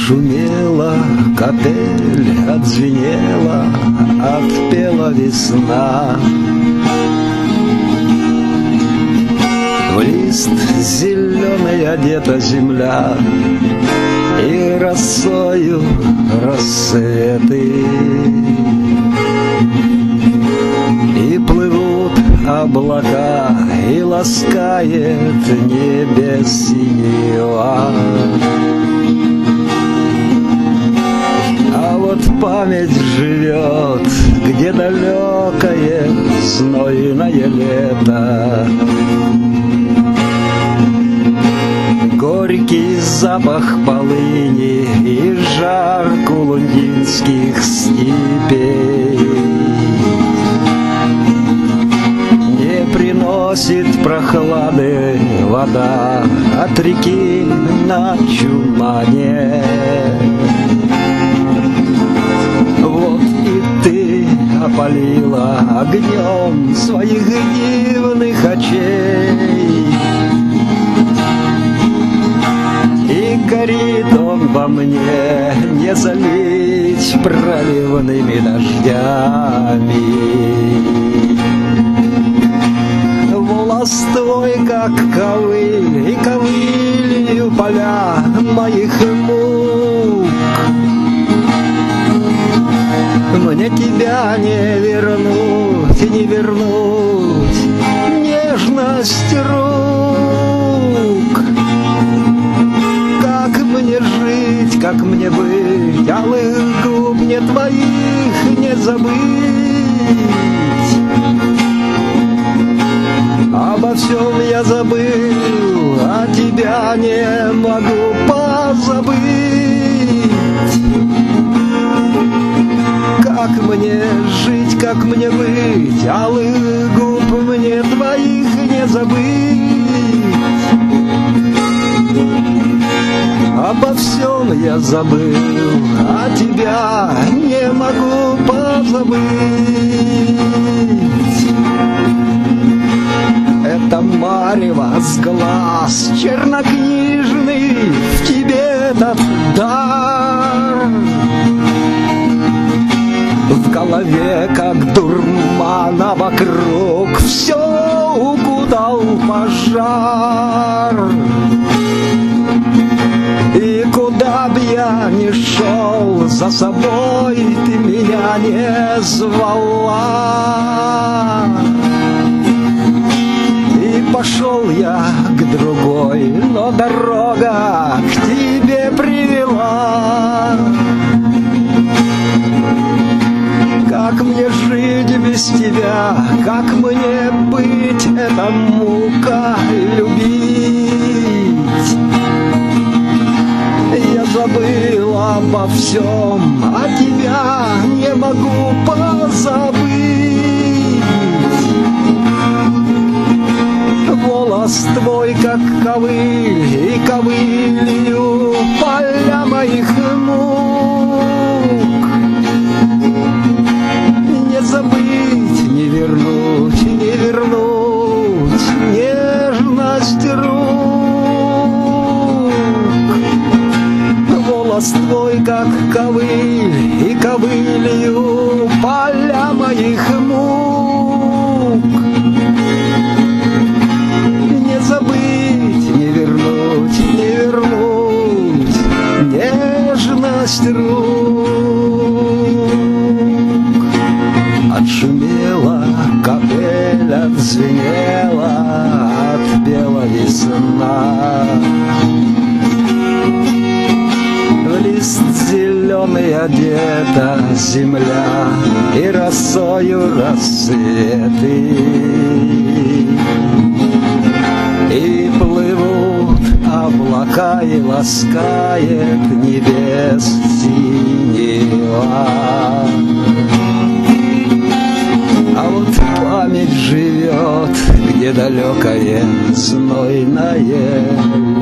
Отшумела капель, отзвенела, отпела весна. В лист зеленый одета земля, и росою рассветы, и плывут облака, и ласкает небес синева. А вот память живет, где далекое знойное лето. Горький запах полыни и жар кулундинских степей не приносит прохлады вода от реки на Чумане. Вот и ты опалила огнем своих дивных очей, и горит он во мне, не залить проливными дождями. Волос твой, как ковыль, и ковылью поля моих мук. Мне тебя не вернуть, не вернуть нежность рук. Как мне жить, как мне быть, алых губ мне твоих не забыть. Обо всем я забыл, а тебя не могу позабыть. Как мне жить, как мне быть, алых губ мне твоих не забыть. Обо всем я забыл, а тебя не могу позабыть. Это марево с глаз чернокнижный, в тебе этот дар. В голове, как дурман, а вокруг все укутал пожар. И куда б я ни шел, за собой ты меня не звала. И пошел я к другой, но дорога к тебе привела. Как мне жить без тебя, как мне быть, это мука любить. Я забыл обо всем, а тебя не могу позабыть. Волос твой, как ковыль, и ковылью поля моих мук. Не забыть, не вернуть, не вернуть нежность рук. Волос твой, как ковыль, и ковылью поля моих мук. Не забыть, не вернуть, не вернуть нежность рук. Отшумела капель, отзвенела, отпела весна. В лист зеленый одета земля, и росою рассветы, и плывут облака, и ласкает небес синева. А вот память живет, где далекое знойное